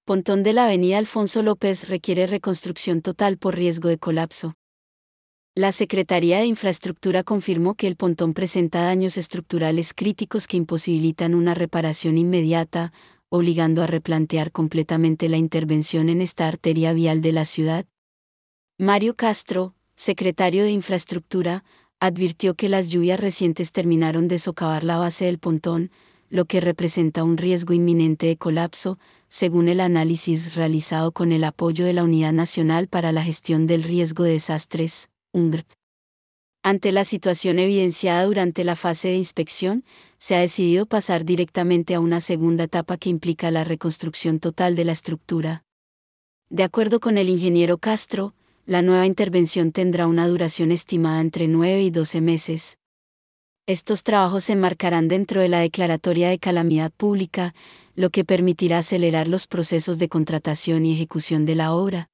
Pontón de la avenida Alfonso López requiere reconstrucción total por riesgo de colapso. La Secretaría de Infraestructura confirmó que el pontón presenta daños estructurales críticos que imposibilitan una reparación inmediata, obligando a replantear completamente la intervención en esta arteria vial de la ciudad. Mario Castro, secretario de Infraestructura, advirtió que las lluvias recientes terminaron de socavar la base del pontón, lo que representa un riesgo inminente de colapso, según el análisis realizado con el apoyo de la Unidad Nacional para la Gestión del Riesgo de Desastres, UNGRT. Ante la situación evidenciada durante la fase de inspección, se ha decidido pasar directamente a una segunda etapa que implica la reconstrucción total de la estructura. De acuerdo con el ingeniero Castro, la nueva intervención tendrá una duración estimada entre 9 y 12 meses. Estos trabajos se enmarcarán dentro de la declaratoria de calamidad pública, lo que permitirá acelerar los procesos de contratación y ejecución de la obra.